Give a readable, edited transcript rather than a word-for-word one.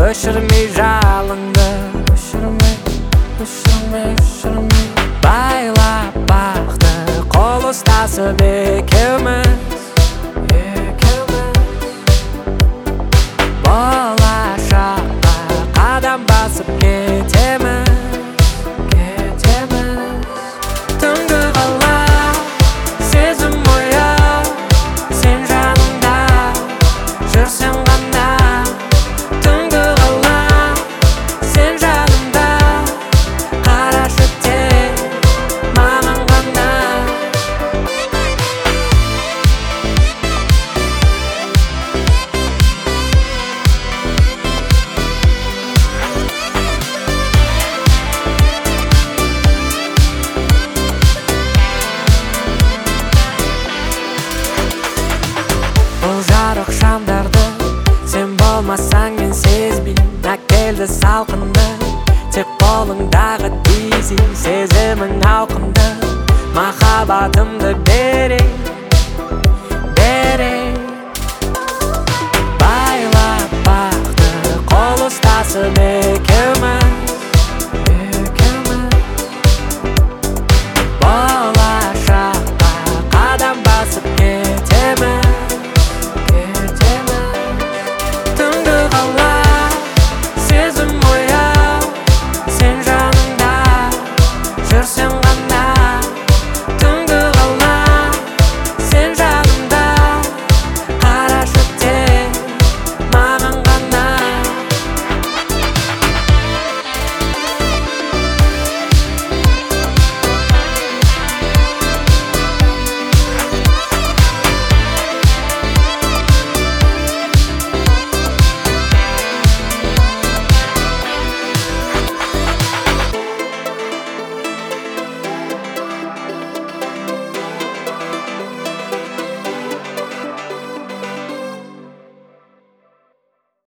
өшірмей жалынды, өшірмей байлап бақты қол ұстасып екеуміз болашаққа қадам басып кетеміз түнгі қала сезім ояу сен жанымда жүрсең ғана түнгі қала сен жанымда қарашы тек маған ғана бұл жарық шамдарды сен болмасаң мен сезбеймін әкелді салқынды тек қолыңдағы дизи сезімің ауқымды махаббатымды берейін байлап бақты қол ұстасып